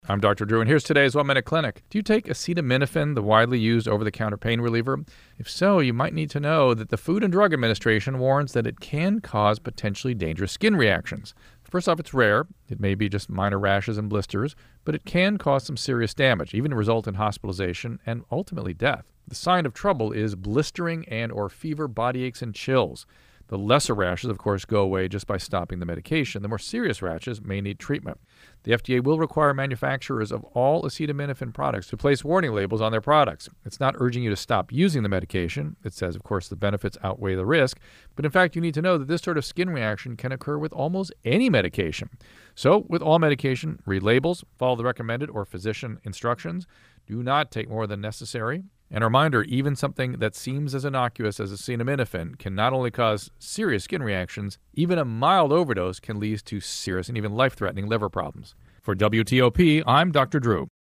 I'm Dr. Drew, and here's today's 1 Minute Clinic. Do you take acetaminophen, the widely used over-the-counter pain reliever? If so, you might need to know that the Food and Drug Administration warns that it can cause potentially dangerous skin reactions. First off, it's rare. It may be just minor rashes and blisters, but it can cause some serious damage, even result in hospitalization and ultimately death. The sign of trouble is blistering and or fever, body aches, and chills. The lesser rashes, of course, go away just by stopping the medication. The more serious rashes may need treatment. The FDA will require manufacturers of all acetaminophen products to place warning labels on their products. It's not urging you to stop using the medication. It says, of course, the benefits outweigh the risk. But in fact, you need to know that this sort of skin reaction can occur with almost any medication. So with all medication, read labels, follow the recommended or physician instructions. Do not take more than necessary. And a reminder, even something that seems as innocuous as acetaminophen can not only cause serious skin reactions, even a mild overdose can lead to serious and even life-threatening liver problems. For WTOP, I'm Dr. Drew.